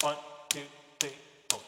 One, two, three, four.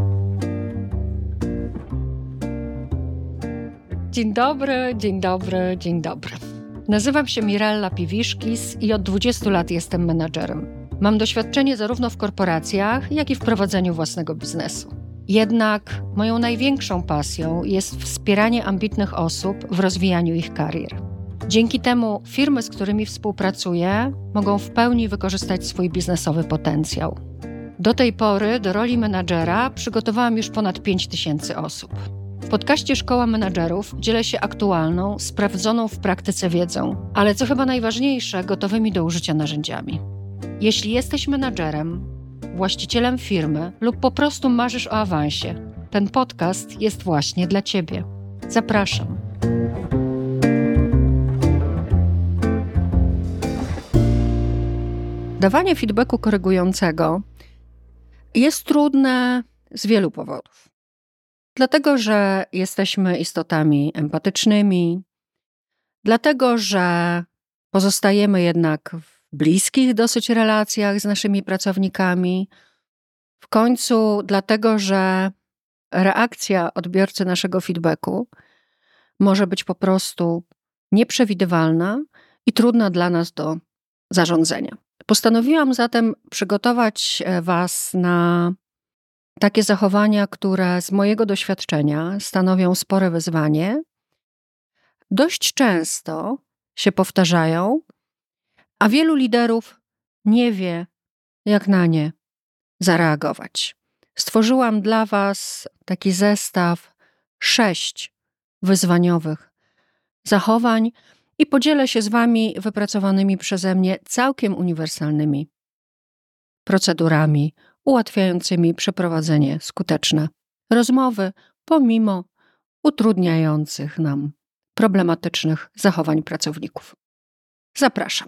Dzień dobry, dzień dobry, dzień dobry. Nazywam się Mirella Piwiszkis i od 20 lat jestem menadżerem. Mam doświadczenie zarówno w korporacjach, jak i w prowadzeniu własnego biznesu. Jednak moją największą pasją jest wspieranie ambitnych osób w rozwijaniu ich karier. Dzięki temu firmy, z którymi współpracuję, mogą w pełni wykorzystać swój biznesowy potencjał. Do tej pory do roli menadżera przygotowałam już ponad 5000 osób. W podcaście Szkoła Menadżerów dzielę się aktualną, sprawdzoną w praktyce wiedzą, ale co chyba najważniejsze, gotowymi do użycia narzędziami. Jeśli jesteś menadżerem, właścicielem firmy lub po prostu marzysz o awansie, ten podcast jest właśnie dla Ciebie. Zapraszam. Dawanie feedbacku korygującego jest trudne z wielu powodów. Dlatego, że jesteśmy istotami empatycznymi, dlatego, że pozostajemy jednak w bliskich dosyć relacjach z naszymi pracownikami, w końcu dlatego, że reakcja odbiorcy naszego feedbacku może być po prostu nieprzewidywalna i trudna dla nas do zarządzania. Postanowiłam zatem przygotować Was na takie zachowania, które z mojego doświadczenia stanowią spore wyzwanie, dość często się powtarzają, a wielu liderów nie wie, jak na nie zareagować. Stworzyłam dla Was taki zestaw 6 wyzwaniowych zachowań i podzielę się z Wami wypracowanymi przeze mnie całkiem uniwersalnymi procedurami ułatwiającymi przeprowadzenie skuteczne rozmowy pomimo utrudniających nam problematycznych zachowań pracowników. Zapraszam.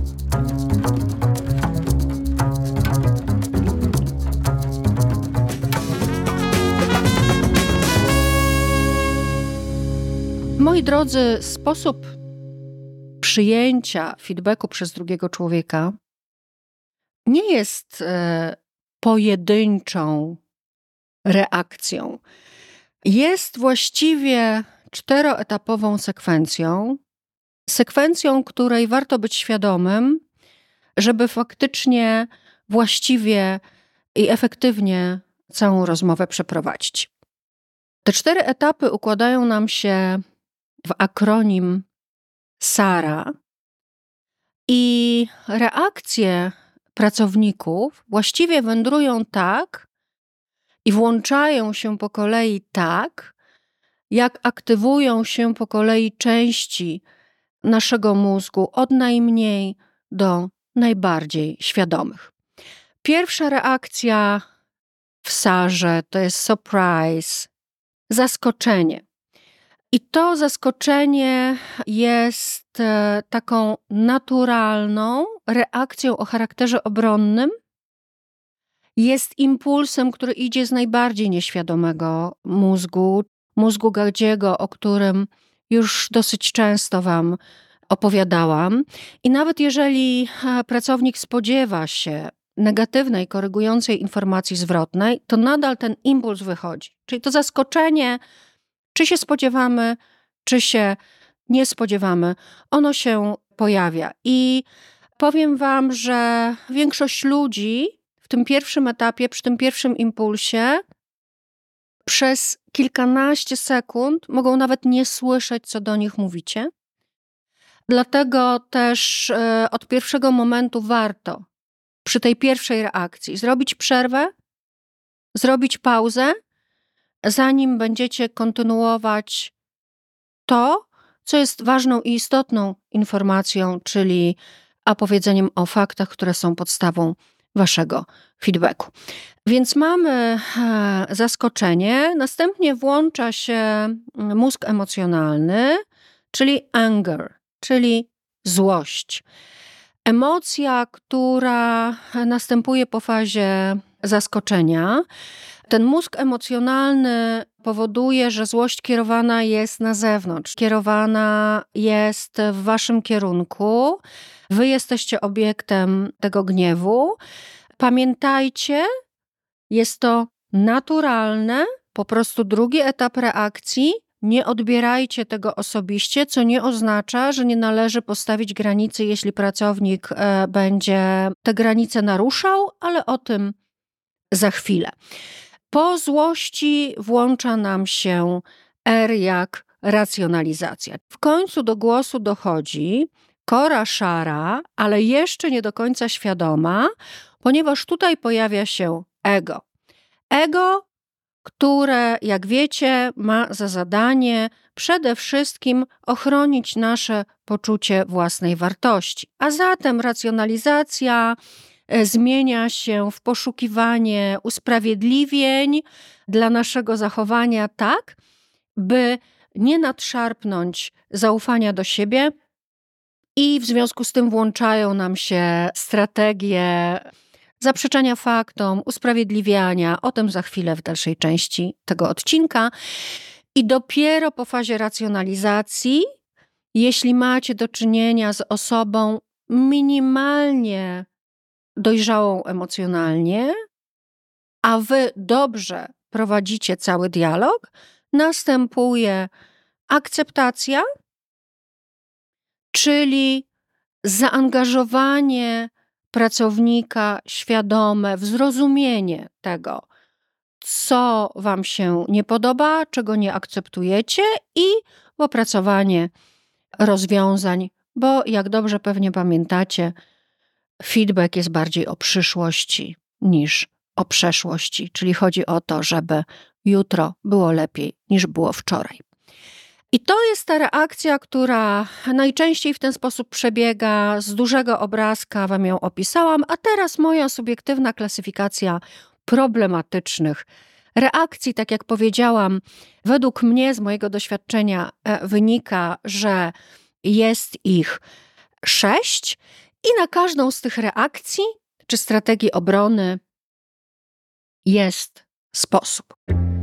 Moi drodzy, sposób przyjęcia feedbacku przez drugiego człowieka nie jest pojedynczą reakcją. Jest właściwie 4-etapową sekwencją, której warto być świadomym, żeby faktycznie właściwie i efektywnie całą rozmowę przeprowadzić. Te 4 etapy układają nam się w akronim SARA i reakcje pracowników właściwie wędrują tak i włączają się po kolei tak, jak aktywują się po kolei części naszego mózgu od najmniej do najbardziej świadomych. Pierwsza reakcja w SARze to jest surprise, zaskoczenie. I to zaskoczenie jest taką naturalną reakcją o charakterze obronnym. Jest impulsem, który idzie z najbardziej nieświadomego mózgu Galdiego, o którym już dosyć często Wam opowiadałam. I nawet jeżeli pracownik spodziewa się negatywnej, korygującej informacji zwrotnej, to nadal ten impuls wychodzi. Czyli to zaskoczenie, czy się spodziewamy, czy się nie spodziewamy, ono się pojawia. I powiem Wam, że większość ludzi w tym pierwszym etapie, przy tym pierwszym impulsie, przez kilkanaście sekund mogą nawet nie słyszeć, co do nich mówicie. Dlatego też od pierwszego momentu warto przy tej pierwszej reakcji zrobić przerwę, zrobić pauzę, zanim będziecie kontynuować to, co jest ważną i istotną informacją, czyli opowiedzeniem o faktach, które są podstawą Waszego feedbacku. Więc mamy zaskoczenie, następnie włącza się mózg emocjonalny, czyli anger, czyli złość. Emocja, która następuje po fazie zaskoczenia. Ten mózg emocjonalny powoduje, że złość kierowana jest na zewnątrz, kierowana jest w Waszym kierunku. Wy jesteście obiektem tego gniewu. Pamiętajcie, Jest to naturalne, po prostu drugi etap reakcji. Nie odbierajcie tego osobiście, co nie oznacza, że nie należy postawić granicy, jeśli pracownik będzie te granice naruszał, ale o tym za chwilę. Po złości włącza nam się R jak racjonalizacja. W końcu do głosu dochodzi kora szara, ale jeszcze nie do końca świadoma, ponieważ tutaj pojawia się ego. Ego, które, jak wiecie, ma za zadanie przede wszystkim ochronić nasze poczucie własnej wartości. A zatem racjonalizacja zmienia się w poszukiwanie usprawiedliwień dla naszego zachowania tak, by nie nadszarpnąć zaufania do siebie i w związku z tym włączają nam się strategie zaprzeczania faktom, usprawiedliwiania. O tym za chwilę w dalszej części tego odcinka. I dopiero po fazie racjonalizacji, jeśli macie do czynienia z osobą minimalnie dojrzałą emocjonalnie, a wy dobrze prowadzicie cały dialog, następuje akceptacja, czyli zaangażowanie pracownika świadome w zrozumienie tego, co wam się nie podoba, czego nie akceptujecie i opracowanie rozwiązań, bo jak dobrze pewnie pamiętacie, feedback jest bardziej o przyszłości niż o przeszłości, czyli chodzi o to, żeby jutro było lepiej niż było wczoraj. I to jest ta reakcja, która najczęściej w ten sposób przebiega. Z dużego obrazka wam ją opisałam, a teraz moja subiektywna klasyfikacja problematycznych reakcji. Tak jak powiedziałam, według mnie, z mojego doświadczenia wynika, że jest ich 6 i na każdą z tych reakcji czy strategii obrony jest sposób.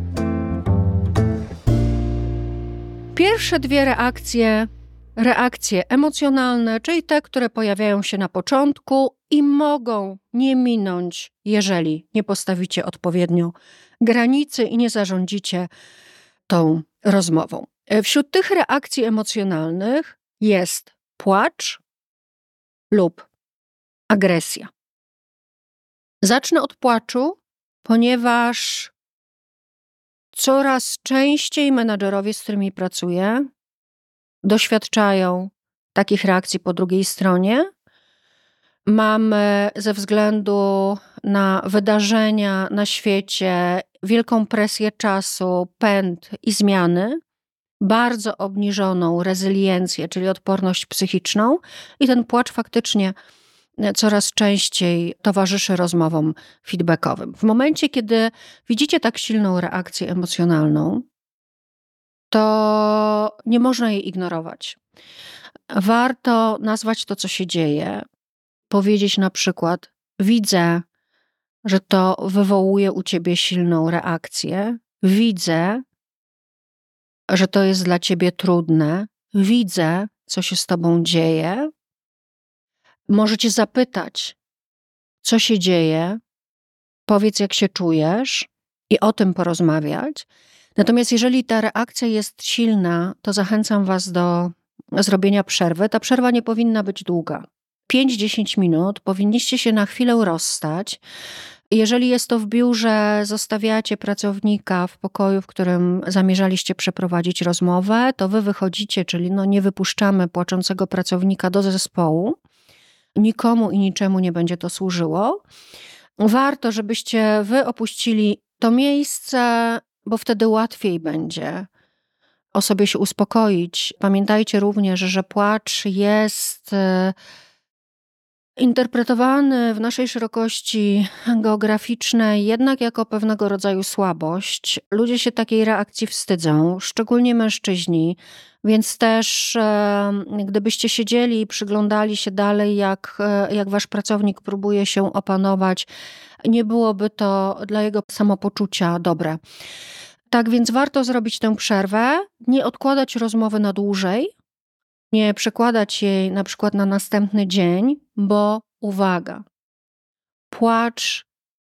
Pierwsze dwie reakcje emocjonalne, czyli te, które pojawiają się na początku i mogą nie minąć, jeżeli nie postawicie odpowiednio granicy i nie zarządzicie tą rozmową. Wśród tych reakcji emocjonalnych jest płacz lub agresja. Zacznę od płaczu, ponieważ coraz częściej menadżerowie, z którymi pracuję, doświadczają takich reakcji po drugiej stronie. Mamy ze względu na wydarzenia na świecie, wielką presję czasu, pęd i zmiany, bardzo obniżoną rezyliencję, czyli odporność psychiczną i ten płacz faktycznie coraz częściej towarzyszy rozmowom feedbackowym. W momencie, kiedy widzicie tak silną reakcję emocjonalną, to nie można jej ignorować. Warto nazwać to, co się dzieje, powiedzieć na przykład: widzę, że to wywołuje u ciebie silną reakcję, widzę, że to jest dla ciebie trudne, widzę, co się z tobą dzieje. Możecie zapytać, co się dzieje, powiedz, jak się czujesz i o tym porozmawiać. Natomiast jeżeli ta reakcja jest silna, to zachęcam was do zrobienia przerwy. Ta przerwa nie powinna być długa. 5-10 minut, powinniście się na chwilę rozstać. Jeżeli jest to w biurze, zostawiacie pracownika w pokoju, w którym zamierzaliście przeprowadzić rozmowę, to wy wychodzicie, czyli nie wypuszczamy płaczącego pracownika do zespołu. Nikomu i niczemu nie będzie to służyło. Warto, żebyście wy opuścili to miejsce, bo wtedy łatwiej będzie osobie się uspokoić. Pamiętajcie również, że płacz jest interpretowany w naszej szerokości geograficznej jednak jako pewnego rodzaju słabość. Ludzie się takiej reakcji wstydzą, szczególnie mężczyźni, więc też gdybyście siedzieli i przyglądali się dalej, jak wasz pracownik próbuje się opanować, nie byłoby to dla jego samopoczucia dobre. Tak więc warto zrobić tę przerwę, nie odkładać rozmowy na dłużej, nie przekładać jej na przykład na następny dzień, bo uwaga, płacz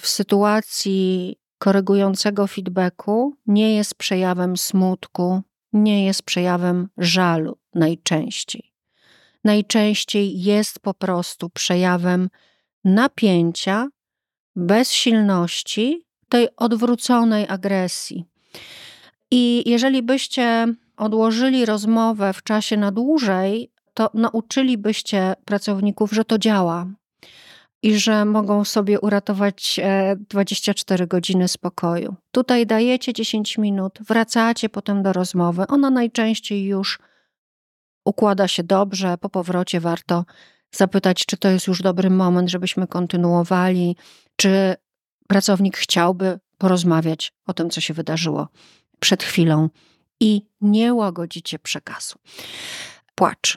w sytuacji korygującego feedbacku nie jest przejawem smutku, nie jest przejawem żalu najczęściej. Najczęściej jest po prostu przejawem napięcia, bezsilności, tej odwróconej agresji. I jeżeli byście odłożyli rozmowę w czasie na dłużej, to nauczylibyście pracowników, że to działa i że mogą sobie uratować 24 godziny spokoju. Tutaj dajecie 10 minut, wracacie potem do rozmowy. Ona najczęściej już układa się dobrze. Po powrocie warto zapytać, czy to jest już dobry moment, żebyśmy kontynuowali, czy pracownik chciałby porozmawiać o tym, co się wydarzyło przed chwilą i nie łagodzicie przekazu. Płacz.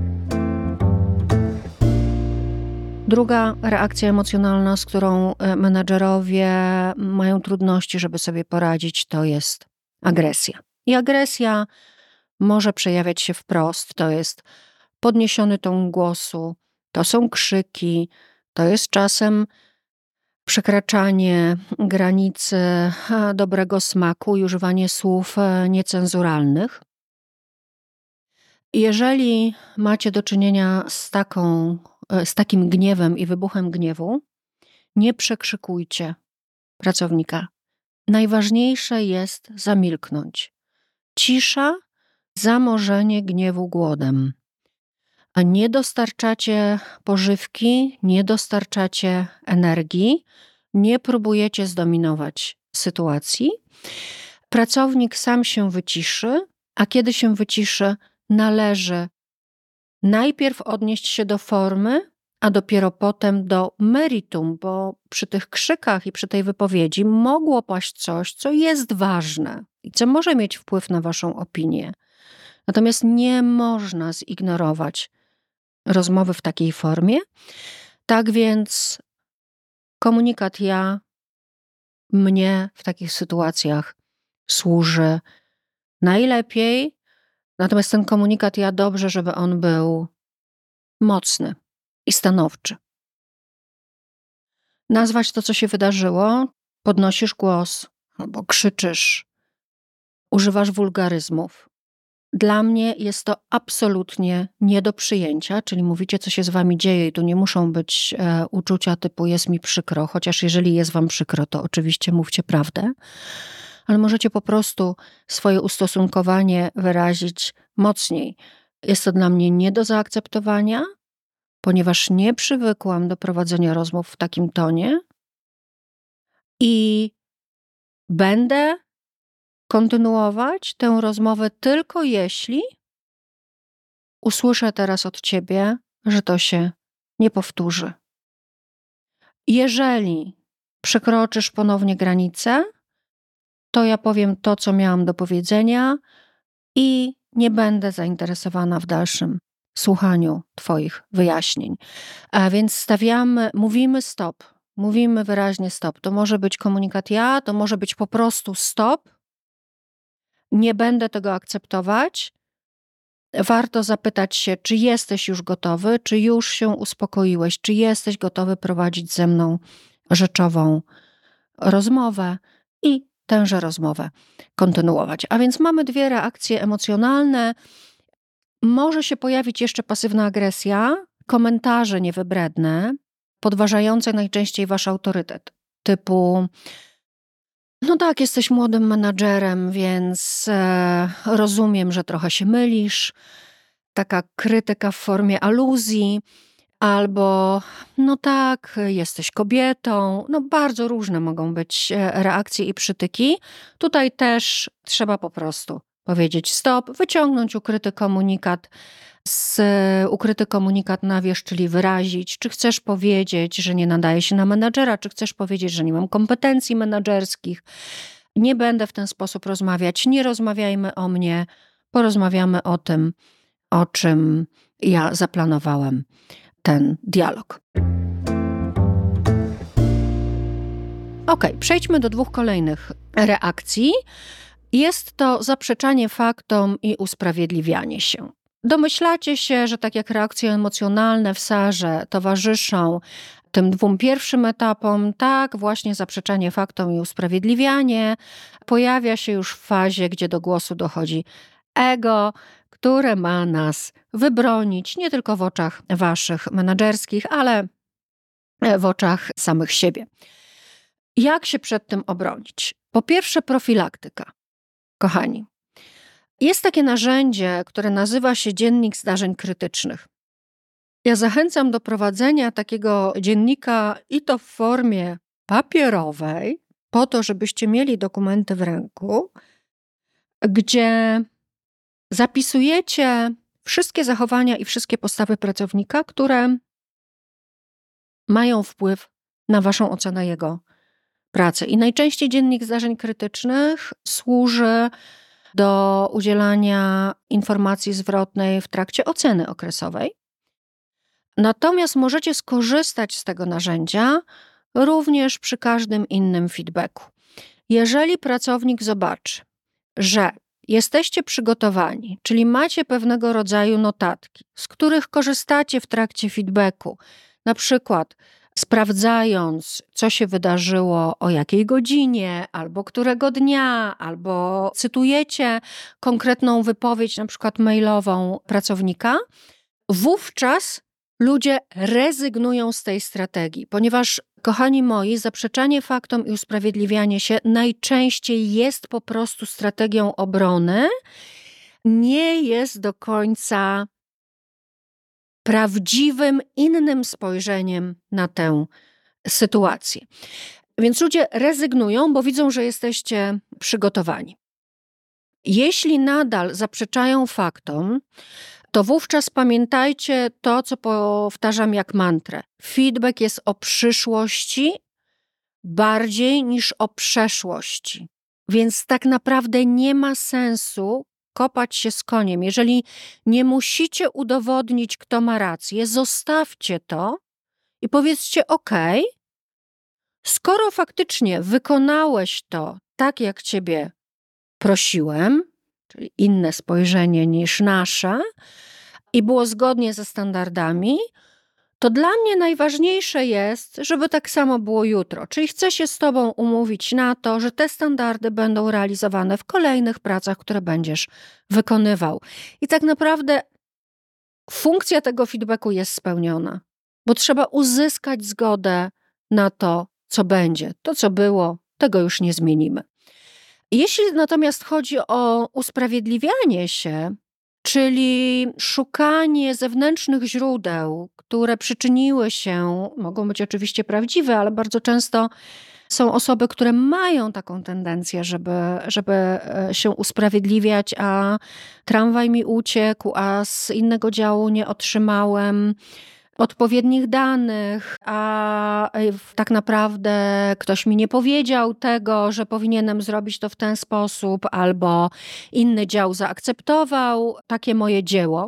Druga reakcja emocjonalna, z którą menadżerowie mają trudności, żeby sobie poradzić, to jest agresja. I agresja może przejawiać się wprost. To jest podniesiony ton głosu, to są krzyki, to jest czasem przekraczanie granicy dobrego smaku i używanie słów niecenzuralnych. Jeżeli macie do czynienia z takim gniewem i wybuchem gniewu, nie przekrzykujcie pracownika. Najważniejsze jest zamilknąć. Cisza, zamorzenie gniewu głodem. A nie dostarczacie pożywki, nie dostarczacie energii, nie próbujecie zdominować sytuacji. Pracownik sam się wyciszy, a kiedy się wyciszy, należy najpierw odnieść się do formy, a dopiero potem do meritum, bo przy tych krzykach i przy tej wypowiedzi mogło paść coś, co jest ważne i co może mieć wpływ na waszą opinię. Natomiast nie można zignorować rozmowy w takiej formie. Tak więc komunikat ja mnie w takich sytuacjach służy najlepiej. Natomiast ten komunikat ja dobrze, żeby on był mocny i stanowczy. Nazwać to, co się wydarzyło, podnosisz głos albo krzyczysz, używasz wulgaryzmów. Dla mnie jest to absolutnie nie do przyjęcia, czyli mówicie, co się z wami dzieje i tu nie muszą być uczucia typu jest mi przykro, chociaż jeżeli jest wam przykro, to oczywiście mówcie prawdę, ale możecie po prostu swoje ustosunkowanie wyrazić mocniej. Jest to dla mnie nie do zaakceptowania, ponieważ nie przywykłam do prowadzenia rozmów w takim tonie i będę kontynuować tę rozmowę tylko jeśli usłyszę teraz od ciebie, że to się nie powtórzy. Jeżeli przekroczysz ponownie granicę, to ja powiem to, co miałam do powiedzenia i nie będę zainteresowana w dalszym słuchaniu twoich wyjaśnień. A więc mówimy stop, mówimy wyraźnie stop. To może być komunikat ja, to może być po prostu stop. Nie będę tego akceptować. Warto zapytać się, czy jesteś już gotowy, czy już się uspokoiłeś, czy jesteś gotowy prowadzić ze mną rzeczową rozmowę i tęże rozmowę kontynuować. A więc mamy dwie reakcje emocjonalne. Może się pojawić jeszcze pasywna agresja, komentarze niewybredne, podważające najczęściej wasz autorytet. Typu, no tak, jesteś młodym menadżerem, więc rozumiem, że trochę się mylisz. Taka krytyka w formie aluzji. Albo, no tak, jesteś kobietą. No bardzo różne mogą być reakcje i przytyki. Tutaj też trzeba po prostu powiedzieć stop, wyciągnąć ukryty komunikat na wierzch, czyli wyrazić, czy chcesz powiedzieć, że nie nadaje się na menadżera, czy chcesz powiedzieć, że nie mam kompetencji menadżerskich. Nie będę w ten sposób rozmawiać, nie rozmawiajmy o mnie, porozmawiamy o tym, o czym ja zaplanowałam ten dialog. Przejdźmy do dwóch kolejnych reakcji. Jest to zaprzeczanie faktom i usprawiedliwianie się. Domyślacie się, że tak jak reakcje emocjonalne w sarze towarzyszą tym 2 pierwszym etapom, tak, właśnie zaprzeczanie faktom i usprawiedliwianie pojawia się już w fazie, gdzie do głosu dochodzi ego, które ma nas wybronić nie tylko w oczach waszych menedżerskich, ale w oczach samych siebie. Jak się przed tym obronić? Po pierwsze, profilaktyka. Kochani, jest takie narzędzie, które nazywa się Dziennik Zdarzeń Krytycznych. Ja zachęcam do prowadzenia takiego dziennika i to w formie papierowej, po to, żebyście mieli dokumenty w ręku, gdzie zapisujecie wszystkie zachowania i wszystkie postawy pracownika, które mają wpływ na waszą ocenę jego pracy. I najczęściej dziennik zdarzeń krytycznych służy do udzielania informacji zwrotnej w trakcie oceny okresowej. Natomiast możecie skorzystać z tego narzędzia również przy każdym innym feedbacku. Jeżeli pracownik zobaczy, że jesteście przygotowani, czyli macie pewnego rodzaju notatki, z których korzystacie w trakcie feedbacku, na przykład sprawdzając, co się wydarzyło, o jakiej godzinie, albo którego dnia, albo cytujecie konkretną wypowiedź, na przykład mailową pracownika, wówczas ludzie rezygnują z tej strategii, ponieważ, kochani moi, zaprzeczanie faktom i usprawiedliwianie się najczęściej jest po prostu strategią obrony, nie jest do końca prawdziwym, innym spojrzeniem na tę sytuację. Więc ludzie rezygnują, bo widzą, że jesteście przygotowani. Jeśli nadal zaprzeczają faktom, to wówczas pamiętajcie to, co powtarzam jak mantrę. Feedback jest o przyszłości bardziej niż o przeszłości. Więc tak naprawdę nie ma sensu kopać się z koniem. Jeżeli nie musicie udowodnić, kto ma rację, zostawcie to i powiedzcie: OK, skoro faktycznie wykonałeś to tak, jak ciebie prosiłem, czyli inne spojrzenie niż nasze, i było zgodnie ze standardami, to dla mnie najważniejsze jest, żeby tak samo było jutro. Czyli chcę się z tobą umówić na to, że te standardy będą realizowane w kolejnych pracach, które będziesz wykonywał. I tak naprawdę funkcja tego feedbacku jest spełniona, bo trzeba uzyskać zgodę na to, co będzie. To, co było, tego już nie zmienimy. Jeśli natomiast chodzi o usprawiedliwianie się, czyli szukanie zewnętrznych źródeł, które przyczyniły się, mogą być oczywiście prawdziwe, ale bardzo często są osoby, które mają taką tendencję, żeby się usprawiedliwiać, a tramwaj mi uciekł, a z innego działu nie otrzymałem odpowiednich danych, a tak naprawdę ktoś mi nie powiedział tego, że powinienem zrobić to w ten sposób, albo inny dział zaakceptował takie moje dzieło,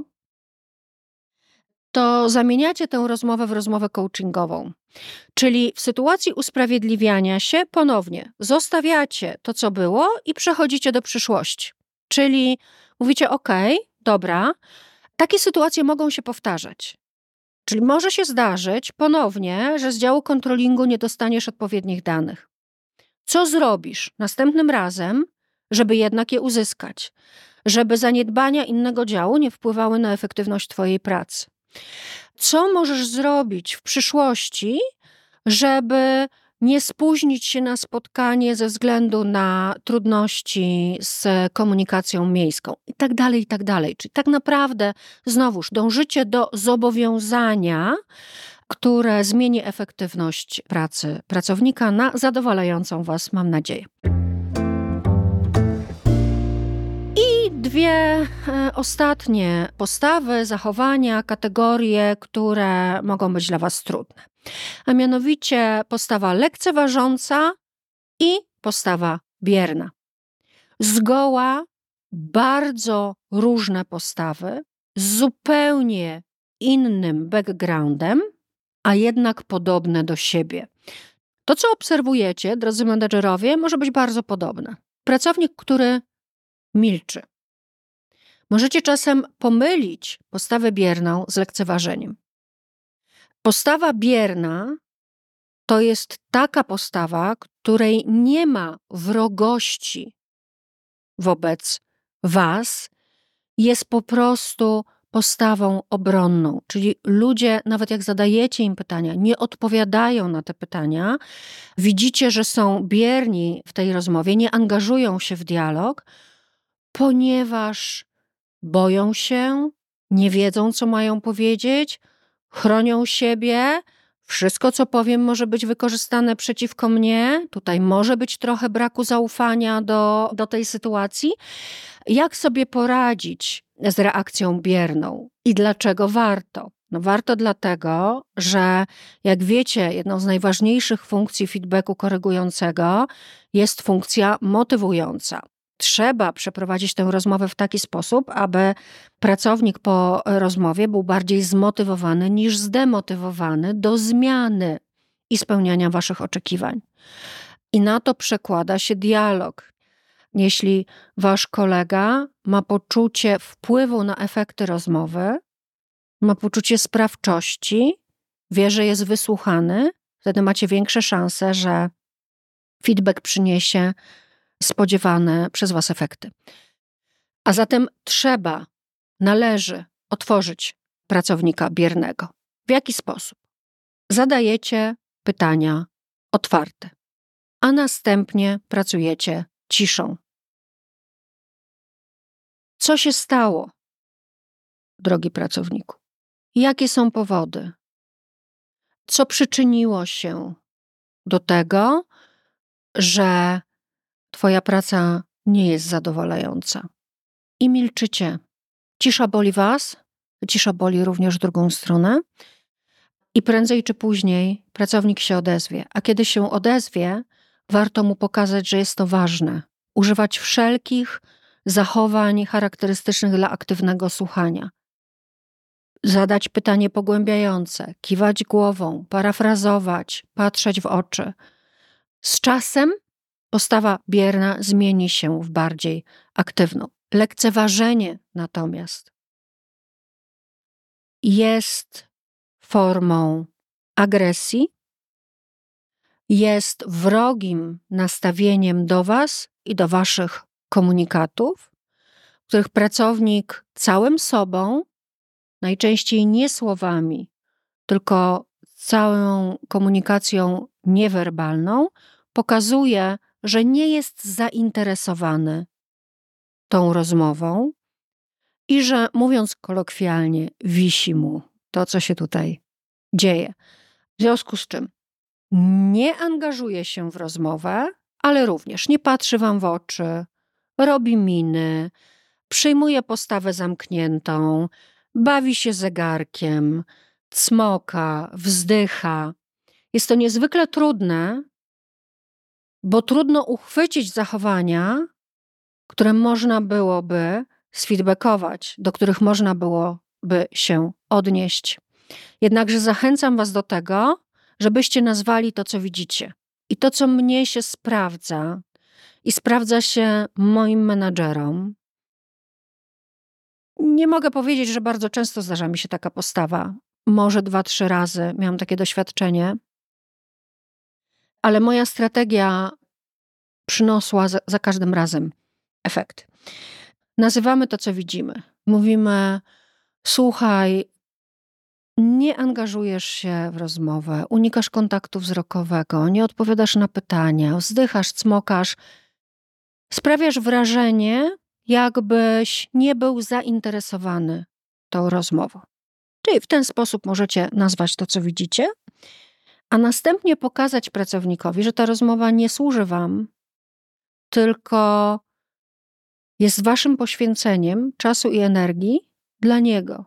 to zamieniacie tę rozmowę w rozmowę coachingową. Czyli w sytuacji usprawiedliwiania się ponownie zostawiacie to, co było i przechodzicie do przyszłości. Czyli mówicie: OK, dobra, takie sytuacje mogą się powtarzać. Czyli może się zdarzyć ponownie, że z działu kontrolingu nie dostaniesz odpowiednich danych. Co zrobisz następnym razem, żeby jednak je uzyskać? Żeby zaniedbania innego działu nie wpływały na efektywność twojej pracy? Co możesz zrobić w przyszłości, żeby nie spóźnić się na spotkanie ze względu na trudności z komunikacją miejską i tak dalej, i tak dalej. Czyli tak naprawdę znowuż dążycie do zobowiązania, które zmieni efektywność pracy pracownika na zadowalającą was, mam nadzieję. I 2 ostatnie postawy, zachowania, kategorie, które mogą być dla was trudne. A mianowicie postawa lekceważąca i postawa bierna. Zgoła bardzo różne postawy, z zupełnie innym backgroundem, a jednak podobne do siebie. To, co obserwujecie, drodzy menedżerowie, może być bardzo podobne. Pracownik, który milczy. Możecie czasem pomylić postawę bierną z lekceważeniem. Postawa bierna to jest taka postawa, której nie ma wrogości wobec was, jest po prostu postawą obronną. Czyli ludzie, nawet jak zadajecie im pytania, nie odpowiadają na te pytania. Widzicie, że są bierni w tej rozmowie, nie angażują się w dialog, ponieważ boją się, nie wiedzą, co mają powiedzieć, chronią siebie. Wszystko, co powiem, może być wykorzystane przeciwko mnie. Tutaj może być trochę braku zaufania do tej sytuacji. Jak sobie poradzić z reakcją bierną i dlaczego warto? No warto dlatego, że jak wiecie, jedną z najważniejszych funkcji feedbacku korygującego jest funkcja motywująca. Trzeba przeprowadzić tę rozmowę w taki sposób, aby pracownik po rozmowie był bardziej zmotywowany niż zdemotywowany do zmiany i spełniania waszych oczekiwań. I na to przekłada się dialog. Jeśli wasz kolega ma poczucie wpływu na efekty rozmowy, ma poczucie sprawczości, wie, że jest wysłuchany, wtedy macie większe szanse, że feedback przyniesie spodziewane przez was efekty. A zatem należy otworzyć pracownika biernego. W jaki sposób? Zadajecie pytania otwarte, a następnie pracujecie ciszą. Co się stało, drogi pracowniku? Jakie są powody? Co przyczyniło się do tego, że twoja praca nie jest zadowalająca? I milczycie. Cisza boli was, cisza boli również drugą stronę i prędzej czy później pracownik się odezwie. A kiedy się odezwie, warto mu pokazać, że jest to ważne. Używać wszelkich zachowań charakterystycznych dla aktywnego słuchania. Zadać pytanie pogłębiające, kiwać głową, parafrazować, patrzeć w oczy. Z czasem postawa bierna zmieni się w bardziej aktywną. Lekceważenie natomiast jest formą agresji, jest wrogim nastawieniem do was i do waszych komunikatów, w których pracownik całym sobą, najczęściej nie słowami, tylko całą komunikacją niewerbalną, pokazuje, że nie jest zainteresowany tą rozmową i że, mówiąc kolokwialnie, wisi mu to, co się tutaj dzieje. W związku z czym nie angażuje się w rozmowę, ale również nie patrzy wam w oczy, robi miny, przyjmuje postawę zamkniętą, bawi się zegarkiem, cmoka, wzdycha. Jest to niezwykle trudne, bo trudno uchwycić zachowania, które można byłoby sfeedbackować, do których można byłoby się odnieść. Jednakże zachęcam was do tego, żebyście nazwali to, co widzicie. I to, co mnie się sprawdza i sprawdza się moim menadżerom. Nie mogę powiedzieć, że bardzo często zdarza mi się taka postawa. Może 2-3 razy miałam takie doświadczenie. Ale moja strategia przyniosła za każdym razem efekt. Nazywamy to, co widzimy. Mówimy, słuchaj, nie angażujesz się w rozmowę, unikasz kontaktu wzrokowego, nie odpowiadasz na pytania, wzdychasz, cmokasz. Sprawiasz wrażenie, jakbyś nie był zainteresowany tą rozmową. Czyli w ten sposób możecie nazwać to, co widzicie, a następnie pokazać pracownikowi, że ta rozmowa nie służy wam, tylko jest waszym poświęceniem czasu i energii dla niego.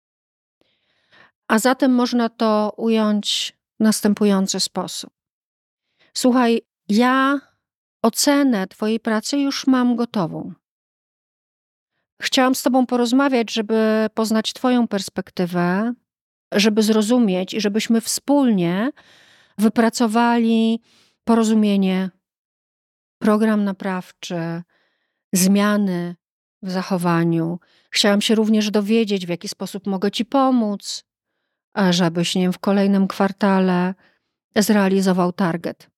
A zatem można to ująć w następujący sposób. Słuchaj, ja ocenę twojej pracy już mam gotową. Chciałam z tobą porozmawiać, żeby poznać twoją perspektywę, żeby zrozumieć i żebyśmy wspólnie wypracowali porozumienie, program naprawczy, zmiany w zachowaniu. Chciałam się również dowiedzieć, w jaki sposób mogę ci pomóc, żebyś, nie wiem, w kolejnym kwartale zrealizował target.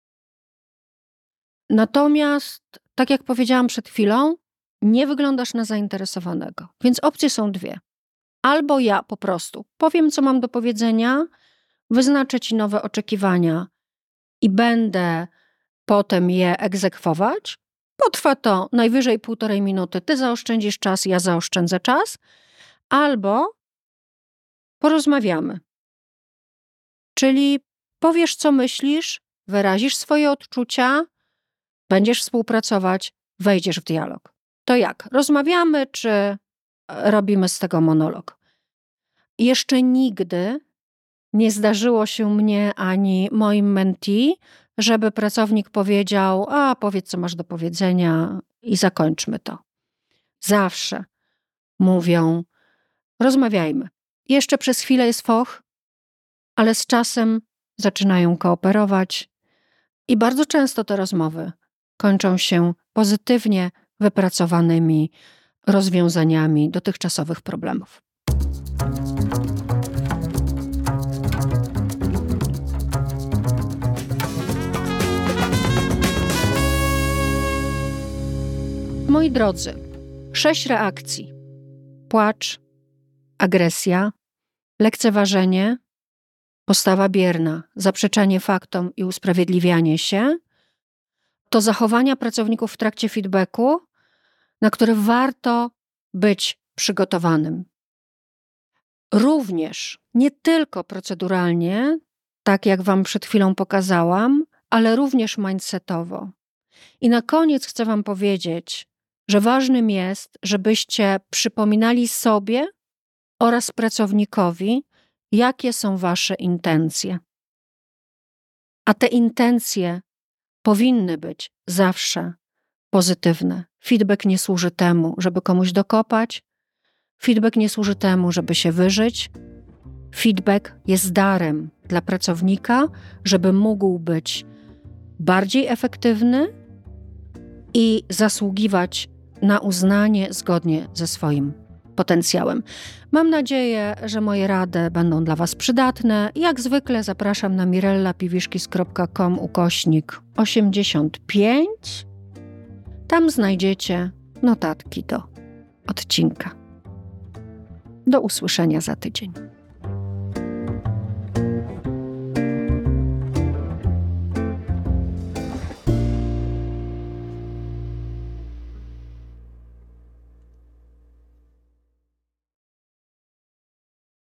Natomiast, tak jak powiedziałam przed chwilą, nie wyglądasz na zainteresowanego. Więc opcje są dwie. Albo ja po prostu powiem, co mam do powiedzenia, wyznaczę ci nowe oczekiwania i będę potem je egzekwować. Potrwa to najwyżej 1,5 minuty. Ty zaoszczędzisz czas, ja zaoszczędzę czas. Albo porozmawiamy. Czyli powiesz, co myślisz, wyrazisz swoje odczucia, będziesz współpracować, wejdziesz w dialog. To jak? Rozmawiamy, czy robimy z tego monolog? Jeszcze nigdy nie zdarzyło się mnie ani moim mentee, żeby pracownik powiedział: powiedz, co masz do powiedzenia i zakończmy to. Zawsze mówią: rozmawiajmy. Jeszcze przez chwilę jest foch, ale z czasem zaczynają kooperować i bardzo często te rozmowy kończą się pozytywnie wypracowanymi rozwiązaniami dotychczasowych problemów. Moi drodzy, 6 reakcji: płacz, agresja, lekceważenie, postawa bierna, zaprzeczanie faktom i usprawiedliwianie się, to zachowania pracowników w trakcie feedbacku, na które warto być przygotowanym. Również, nie tylko proceduralnie, tak jak wam przed chwilą pokazałam, ale również mindsetowo. I na koniec chcę wam powiedzieć, że ważnym jest, żebyście przypominali sobie oraz pracownikowi, jakie są wasze intencje. A te intencje powinny być zawsze pozytywne. Feedback nie służy temu, żeby komuś dokopać. Feedback nie służy temu, żeby się wyżyć. Feedback jest darem dla pracownika, żeby mógł być bardziej efektywny i zasługiwać na uznanie zgodnie ze swoim potencjałem. Mam nadzieję, że moje rady będą dla was przydatne. Jak zwykle zapraszam na mirellapiwiszki.com/85. Tam znajdziecie notatki do odcinka. Do usłyszenia za tydzień.